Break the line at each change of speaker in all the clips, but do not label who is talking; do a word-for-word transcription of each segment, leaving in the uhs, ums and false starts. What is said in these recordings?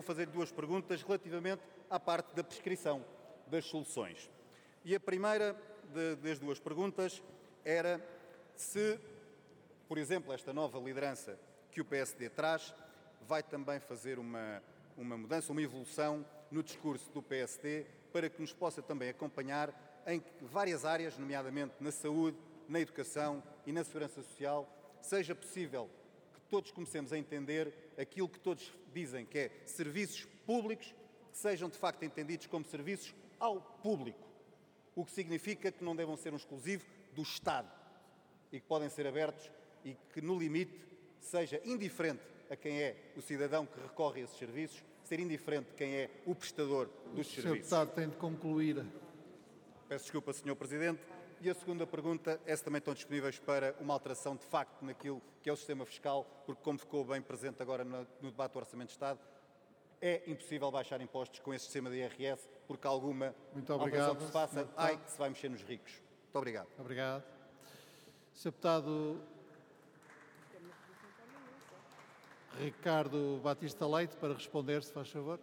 fazer duas perguntas relativamente à parte da prescrição das soluções. E a primeira de, das duas perguntas era se, por exemplo, esta nova liderança que o P S D traz vai também fazer uma, uma mudança, uma evolução no discurso do P S D para que nos possa também acompanhar em várias áreas, nomeadamente na saúde, na educação e na segurança social, seja possível que todos comecemos a entender aquilo que todos dizem que é serviços públicos, que sejam de facto entendidos como serviços ao público, o que significa que não devam ser um exclusivo do Estado e que podem ser abertos e que, no limite, seja indiferente a quem é o cidadão que recorre a esses serviços, ser indiferente quem é o prestador dos serviços. O senhor
Deputado tem de concluir.
Peço desculpa, senhor Presidente. E a segunda pergunta é se também estão disponíveis para uma alteração de facto naquilo que é o sistema fiscal, porque como ficou bem presente agora no, no debate do Orçamento de Estado, é impossível baixar impostos com este sistema de I R S, porque alguma
Muito obrigado,
alteração que se faça, ai, que se vai mexer nos ricos. Muito obrigado.
Obrigado. senhor Deputado Ricardo Batista Leite, para responder, se faz favor.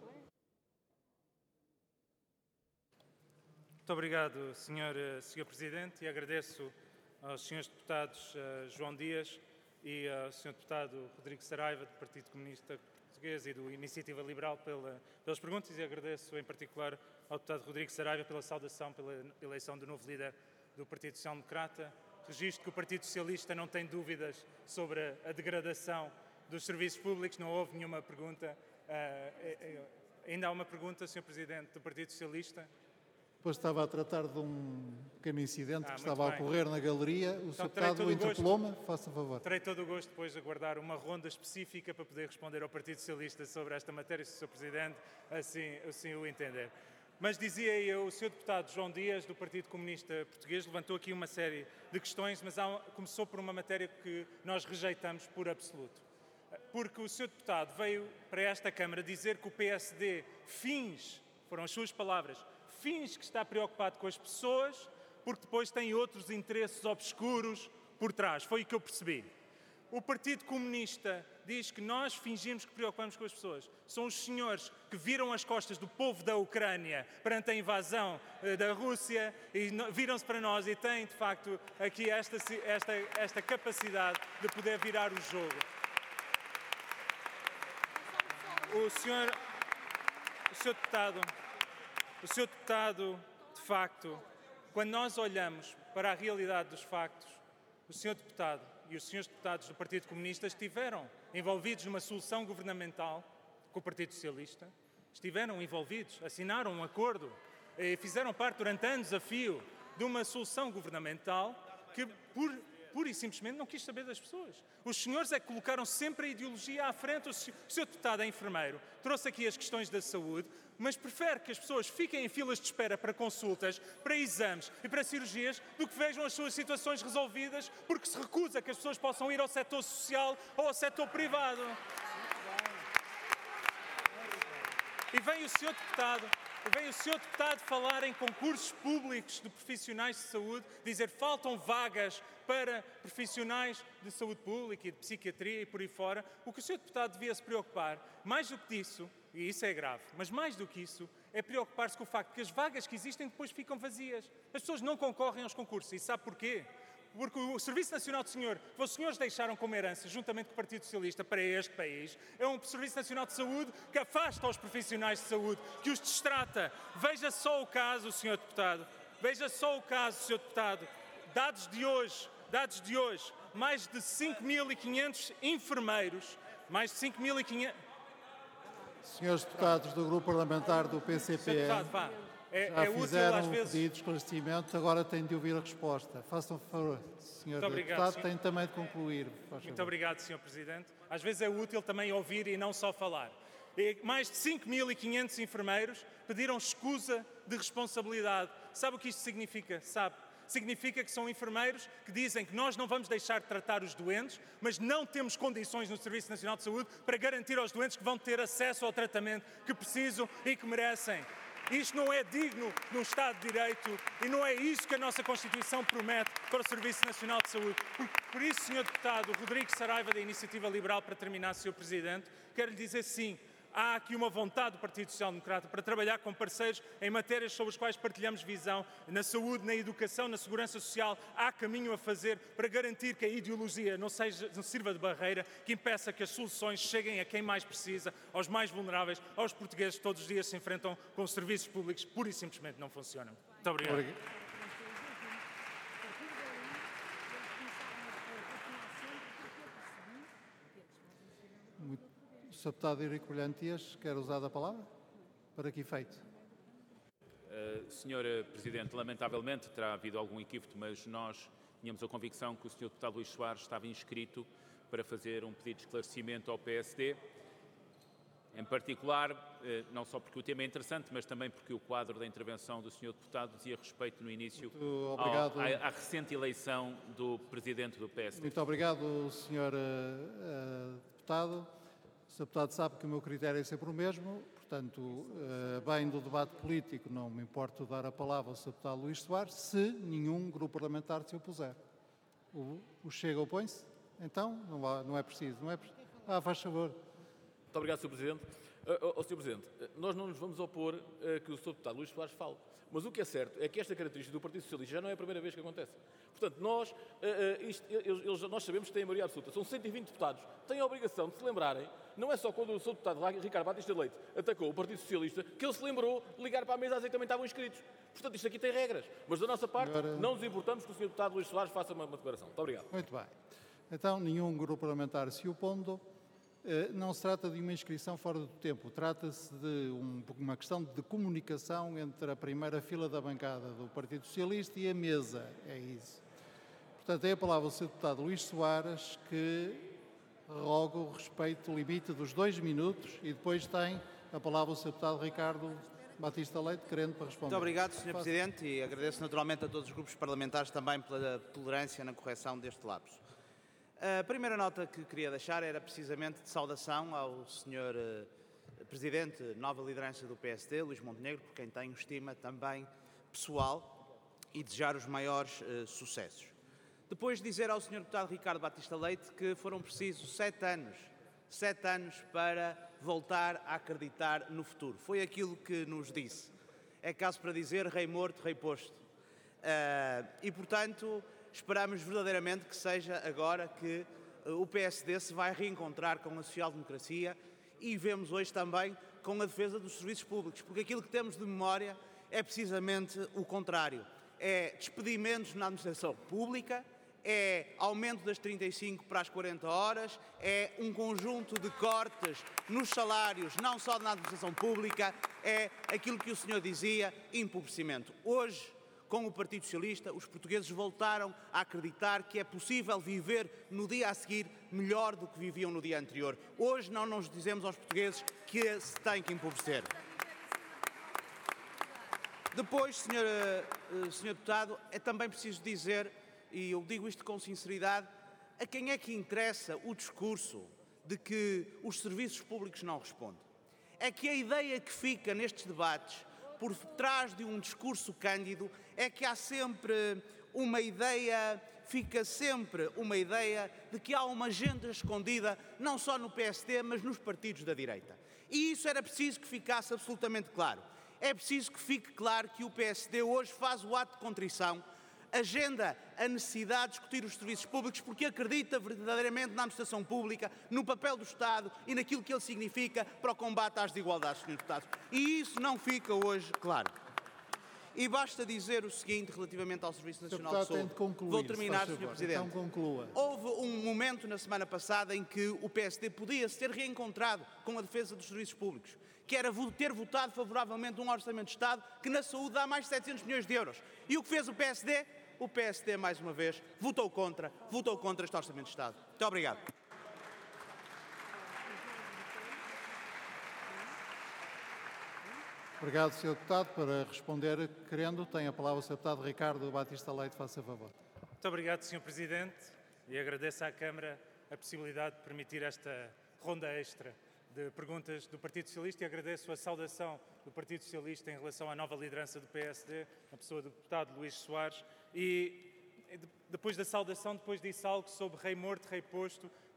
Muito obrigado, senhor, senhor Presidente, e agradeço aos senhores deputados uh, João Dias e ao senhor deputado Rodrigo Saraiva, do Partido Comunista Português e do Iniciativa Liberal, pela, pelas perguntas, e agradeço em particular ao deputado Rodrigo Saraiva pela saudação pela eleição do novo líder do Partido Social Democrata. Registro que o Partido Socialista não tem dúvidas sobre a degradação dos serviços públicos, não houve nenhuma pergunta. Uh, é, é, ainda há uma pergunta, senhor Presidente, do Partido Socialista.
Depois estava a tratar de um pequeno incidente
ah,
que estava
bem.
a ocorrer na galeria. O
então,
senhor Deputado interpelou-me, faça favor.
Terei todo o gosto depois de aguardar uma ronda específica para poder responder ao Partido Socialista sobre esta matéria, se o senhor Presidente assim, assim o entender. Mas dizia eu, o senhor Deputado João Dias, do Partido Comunista Português, levantou aqui uma série de questões, mas há, começou por uma matéria que nós rejeitamos por absoluto. Porque o senhor Deputado veio para esta Câmara dizer que o P S D finge, foram as suas palavras, finge que está preocupado com as pessoas, porque depois tem outros interesses obscuros por trás. Foi o que eu percebi. O Partido Comunista diz que nós fingimos que preocupamos com as pessoas. São os senhores que viram as costas do povo da Ucrânia perante a invasão da Rússia e viram-se para nós e têm, de facto, aqui esta, esta, esta capacidade de poder virar o jogo. O senhor, o senhor deputado, o senhor deputado, de facto, quando nós olhamos para a realidade dos factos, o senhor deputado e os senhores deputados do Partido Comunista estiveram envolvidos numa solução governamental com o Partido Socialista, estiveram envolvidos, assinaram um acordo e fizeram parte durante anos a fio de uma solução governamental que, por pura e simplesmente não quis saber das pessoas. Os senhores é que colocaram sempre a ideologia à frente. O senhor deputado é enfermeiro, trouxe aqui as questões da saúde, mas prefere que as pessoas fiquem em filas de espera para consultas, para exames e para cirurgias, do que vejam as suas situações resolvidas, porque se recusa que as pessoas possam ir ao setor social ou ao setor privado. E vem o senhor deputado... Vem o senhor deputado falar em concursos públicos de profissionais de saúde, dizer que faltam vagas para profissionais de saúde pública e de psiquiatria e por aí fora. O que o senhor deputado devia se preocupar, mais do que isso, e isso é grave, mas mais do que isso, é preocupar-se com o facto que as vagas que existem depois ficam vazias. As pessoas não concorrem aos concursos. E sabe porquê? Porque o Serviço Nacional de Senhor, que os senhores deixaram como herança, juntamente com o Partido Socialista, para este país, é um Serviço Nacional de Saúde que afasta os profissionais de saúde, que os destrata. Veja só o caso, senhor Deputado, veja só o caso, senhor Deputado, dados de hoje, dados de hoje, mais de cinco mil e quinhentos enfermeiros, mais de cinco mil e quinhentos...
Senhores deputados do Grupo Parlamentar do P C P M,
É,
já
é útil,
fizeram
às
um
vezes...
pedido de esclarecimento, agora têm de ouvir a resposta. Façam favor, senhor Deputado,
senhor.
tem também de concluir.
Muito obrigado, senhor Presidente. Às vezes é útil também ouvir e não só falar. E mais de cinco mil e quinhentos enfermeiros pediram escusa de responsabilidade. Sabe o que isto significa? Sabe? Significa que são enfermeiros que dizem que nós não vamos deixar de tratar os doentes, mas não temos condições no Serviço Nacional de Saúde para garantir aos doentes que vão ter acesso ao tratamento que precisam e que merecem. Isto não é digno de um Estado de Direito e não é isso que a nossa Constituição promete para o Serviço Nacional de Saúde. Por, por isso, senhor Deputado Rodrigo Saraiva, da Iniciativa Liberal, para terminar, senhor Presidente, quero lhe dizer sim, há aqui uma vontade do Partido Social Democrata para trabalhar com parceiros em matérias sobre as quais partilhamos visão, na saúde, na educação, na segurança social. Há caminho a fazer para garantir que a ideologia não, seja, não sirva de barreira, que impeça que as soluções cheguem a quem mais precisa, aos mais vulneráveis, aos portugueses que todos os dias se enfrentam com os serviços públicos que pura e simplesmente não funcionam. Muito obrigado.
Obrigado. O senhor Deputado Eurico Brilhantias quer usar a palavra? Para que efeito?
Uh, senhora Presidente, lamentavelmente terá havido algum equívoco, mas nós tínhamos a convicção que o senhor Deputado Luís Soares estava inscrito para fazer um pedido de esclarecimento ao P S D. Em particular, uh, não só porque o tema é interessante, mas também porque o quadro da intervenção do senhor Deputado dizia respeito no início ao, à, à recente eleição do Presidente do P S D.
Muito obrigado, senhor uh, uh, Deputado. O senhor Deputado sabe que o meu critério é sempre o mesmo, portanto, uh, bem do debate político, não me importo dar a palavra ao senhor Deputado Luís Soares, se nenhum grupo parlamentar se opuser. O, o Chega opõe-se? Então, não, há, não é preciso, não é preciso. Ah, faz favor.
Muito obrigado, senhor Presidente. Uh, uh, senhor Presidente, uh, nós não nos vamos opor uh, que o senhor Deputado Luís Soares fale, mas o que é certo é que esta característica do Partido Socialista já não é a primeira vez que acontece. Portanto, nós, uh, uh, isto, eles, eles, nós sabemos que têm a maioria absoluta, são cento e vinte deputados, têm a obrigação de se lembrarem, não é só quando o senhor Deputado Ricardo Batista Leite atacou o Partido Socialista, que ele se lembrou de ligar para a mesa a dizer que também estavam inscritos. Portanto, isto aqui tem regras, mas da nossa parte
Agora...
não nos importamos que o senhor Deputado Luís Soares faça uma, uma declaração. Muito obrigado.
Muito bem. Então, nenhum grupo parlamentar se opondo. Não se trata de uma inscrição fora do tempo, trata-se de um, uma questão de comunicação entre a primeira fila da bancada do Partido Socialista e a mesa, é isso. Portanto, tem a palavra o senhor Deputado Luís Soares, que roga o respeito, o limite dos dois minutos, e depois tem a palavra o senhor Deputado Ricardo Batista Leite, querendo para responder.
Muito obrigado, senhor Presidente, e agradeço naturalmente a todos os grupos parlamentares também pela tolerância na correção deste lapso. A primeira nota que queria deixar era precisamente de saudação ao senhor uh, Presidente, nova liderança do P S D, Luís Montenegro, por quem tenho estima também pessoal, e desejar os maiores uh, sucessos. Depois dizer ao senhor Deputado Ricardo Batista Leite que foram precisos sete anos, sete anos para voltar a acreditar no futuro. Foi aquilo que nos disse. É caso para dizer rei morto, rei posto. Uh, e, portanto... Esperamos verdadeiramente que seja agora que o P S D se vai reencontrar com a social-democracia e vemos hoje também com a defesa dos serviços públicos, porque aquilo que temos de memória é precisamente o contrário. É despedimentos na administração pública, é aumento das trinta e cinco para as quarenta horas, é um conjunto de cortes nos salários, não só na administração pública, é aquilo que o senhor dizia, empobrecimento. Hoje, com o Partido Socialista, os portugueses voltaram a acreditar que é possível viver no dia a seguir melhor do que viviam no dia anterior. Hoje não nos dizemos aos portugueses que se tem que empobrecer. Depois, senhor, senhor Deputado, é também preciso dizer, e eu digo isto com sinceridade, a quem é que interessa o discurso de que os serviços públicos não respondem? É que a ideia que fica nestes debates por trás de um discurso cândido é que há sempre uma ideia, fica sempre uma ideia de que há uma agenda escondida não só no P S D, mas nos partidos da direita. E isso era preciso que ficasse absolutamente claro. É preciso que fique claro que o P S D hoje faz o ato de contrição, agenda a necessidade de discutir os serviços públicos porque acredita verdadeiramente na administração pública, no papel do Estado e naquilo que ele significa para o combate às desigualdades, senhor Deputado. E isso não fica hoje claro. E basta dizer o seguinte relativamente ao Serviço Nacional de Saúde.
Concluir,
Vou terminar, senhor Presidente.
Então conclua.
Houve um momento na semana passada em que o P S D podia ser reencontrado com a defesa dos serviços públicos, que era ter votado favoravelmente um orçamento de Estado que na saúde dá mais de setecentos milhões de euros. E o que fez o P S D? O P S D, mais uma vez, votou contra, votou contra este orçamento de Estado. Muito obrigado.
Obrigado, senhor Deputado. Para responder, querendo, tem a palavra o senhor Deputado Ricardo Batista Leite. Faça favor.
Muito obrigado, senhor Presidente, e agradeço à Câmara a possibilidade de permitir esta ronda extra de perguntas do Partido Socialista e agradeço a saudação do Partido Socialista em relação à nova liderança do P S D, na pessoa do deputado Luís Soares. E depois da saudação, depois disse algo sobre rei morto, rei posto,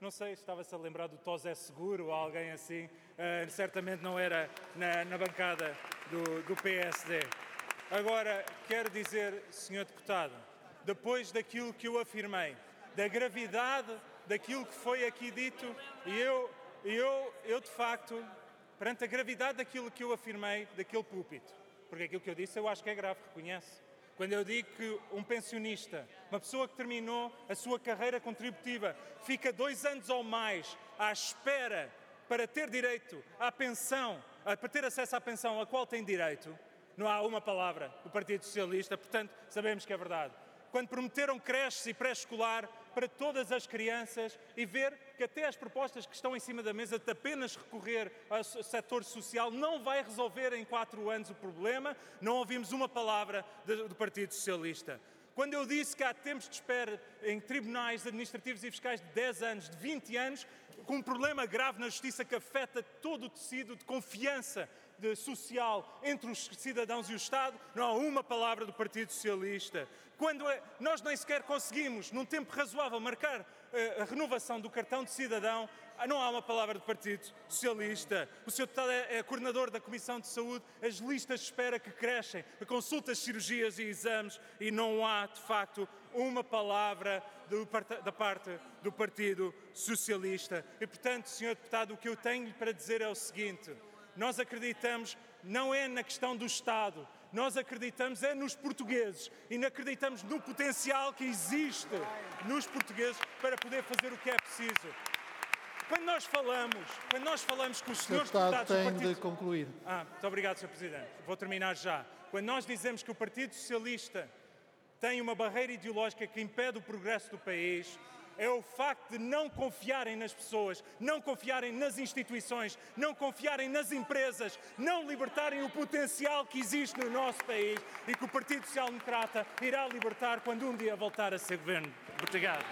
não sei, estava-se a lembrar do Tosé Seguro ou alguém assim, uh, certamente não era na, na bancada do, do P S D. Agora, quero dizer, senhor Deputado, depois daquilo que eu afirmei, da gravidade daquilo que foi aqui dito, e eu, eu, eu de facto, perante a gravidade daquilo que eu afirmei daquele púlpito, porque aquilo que eu disse eu acho que é grave, reconhece. Quando eu digo que um pensionista, uma pessoa que terminou a sua carreira contributiva, fica dois anos ou mais à espera para ter direito à pensão, para ter acesso à pensão a qual tem direito, não há uma palavra do Partido Socialista, portanto, sabemos que é verdade. Quando prometeram creches e pré-escolar para todas as crianças e ver que até as propostas que estão em cima da mesa de apenas recorrer ao setor social não vai resolver em quatro anos o problema, não ouvimos uma palavra do Partido Socialista. Quando eu disse que há tempos de espera em tribunais administrativos e fiscais de dez anos, de vinte anos, com um problema grave na justiça que afeta todo o tecido de confiança de social entre os cidadãos e o Estado, não há uma palavra do Partido Socialista. Quando é, nós nem sequer conseguimos, num tempo razoável, marcar uh, a renovação do cartão de cidadão, não há uma palavra do Partido Socialista. O senhor Deputado é, é coordenador da Comissão de Saúde, as listas de espera que crescem, a consultas, cirurgias e exames, e não há, de facto, uma palavra do, da parte do Partido Socialista. E, portanto, senhor Deputado, o que eu tenho para dizer é o seguinte: nós acreditamos, não é na questão do Estado, nós acreditamos é nos portugueses e acreditamos no potencial que existe nos portugueses para poder fazer o que é preciso. Quando nós falamos, quando nós falamos com os senhores deputados do
tem
Partido...
de concluir.
Ah, muito obrigado, senhor Presidente. Vou terminar já. Quando nós dizemos que o Partido Socialista tem uma barreira ideológica que impede o progresso do país, é o facto de não confiarem nas pessoas, não confiarem nas instituições, não confiarem nas empresas, não libertarem o potencial que existe no nosso país e que o Partido Social Democrata irá libertar quando um dia voltar a ser governo. Obrigado.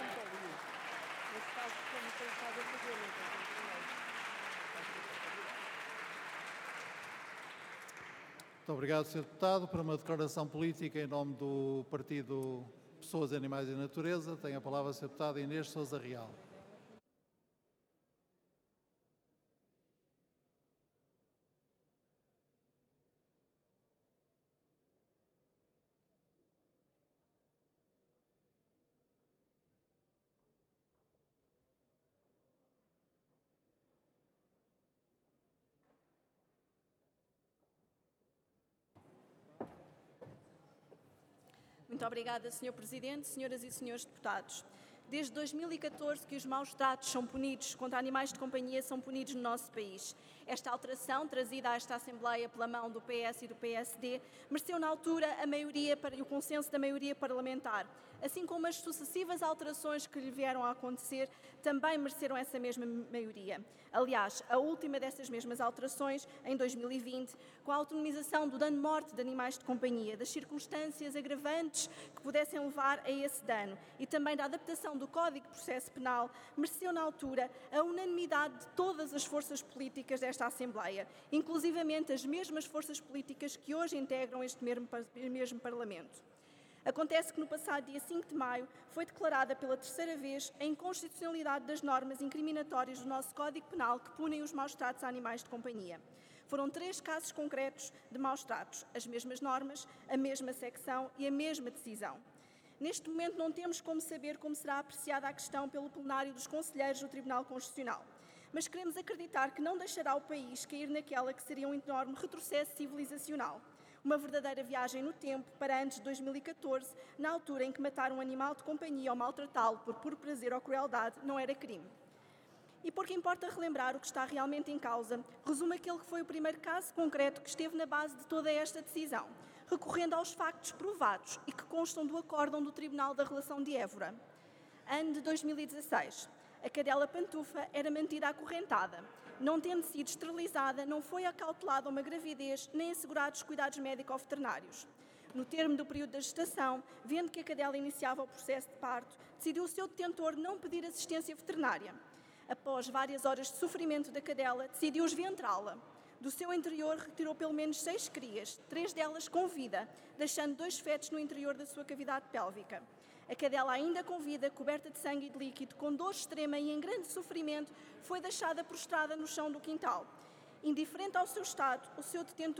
Muito obrigado, senhor Deputado. Para uma declaração política em nome do Partido Pessoas, Animais e Natureza, tem a palavra a senhor Deputado Inês Sousa Real.
Muito obrigada, senhor Presidente, senhoras e senhores deputados. Desde dois mil e catorze que os maus-tratos são punidos contra animais de companhia são punidos no nosso país. Esta alteração, trazida a esta Assembleia pela mão do P S e do P S D, mereceu na altura a maioria e o consenso da maioria parlamentar, assim como as sucessivas alterações que lhe vieram a acontecer também mereceram essa mesma maioria. Aliás, a última dessas mesmas alterações, em dois mil e vinte, com a autonomização do dano-morte de animais de companhia, das circunstâncias agravantes que pudessem levar a esse dano e também da adaptação do Código de Processo Penal, mereceu na altura a unanimidade de todas as forças políticas desta Assembleia, inclusivamente as mesmas forças políticas que hoje integram este mesmo, mesmo Parlamento. Acontece que no passado dia cinco de maio foi declarada pela terceira vez a inconstitucionalidade das normas incriminatórias do nosso Código Penal que punem os maus-tratos a animais de companhia. Foram três casos concretos de maus-tratos, as mesmas normas, a mesma secção e a mesma decisão. Neste momento não temos como saber como será apreciada a questão pelo plenário dos conselheiros do Tribunal Constitucional, mas queremos acreditar que não deixará o país cair naquela que seria um enorme retrocesso civilizacional. Uma verdadeira viagem no tempo para antes de dois mil e catorze, na altura em que matar um animal de companhia ou maltratá-lo por puro prazer ou crueldade não era crime. E porque importa relembrar o que está realmente em causa, resumo aquele que foi o primeiro caso concreto que esteve na base de toda esta decisão, recorrendo aos factos provados e que constam do acórdão do Tribunal da Relação de Évora. Ano de dois mil e dezasseis, a cadela pantufa era mantida acorrentada. Não tendo sido esterilizada, não foi acautelada uma gravidez nem assegurados cuidados médico-veterinários. No termo do período da gestação, vendo que a cadela iniciava o processo de parto, decidiu o seu detentor não pedir assistência veterinária. Após várias horas de sofrimento da cadela, decidiu esventrá-la. Do seu interior retirou pelo menos seis crias, três delas com vida, deixando dois fetos no interior da sua cavidade pélvica. A cadela, ainda com vida, coberta de sangue e de líquido, com dor extrema e em grande sofrimento, foi deixada prostrada no chão do quintal. Indiferente ao seu estado, o seu detentor